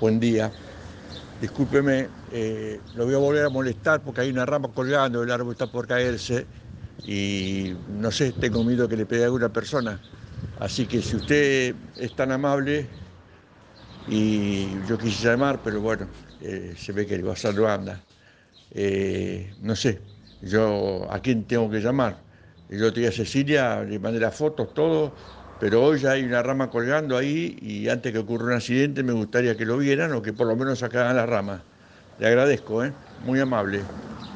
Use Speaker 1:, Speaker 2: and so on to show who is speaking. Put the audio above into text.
Speaker 1: Buen día. Discúlpeme, lo voy a volver a molestar porque hay una rama colgando, el árbol está por caerse y no sé, tengo miedo que le pegue a alguna persona. Así que si usted es tan amable y yo quise llamar, pero bueno, se ve que el WhatsApp no anda. No sé, yo a quién tengo que llamar. Yo te a Cecilia, le mandé las fotos, todo, pero hoy ya hay una rama colgando ahí y antes que ocurra un accidente me gustaría que lo vieran o que por lo menos sacaran la rama. Le agradezco, ¿eh? Muy amable.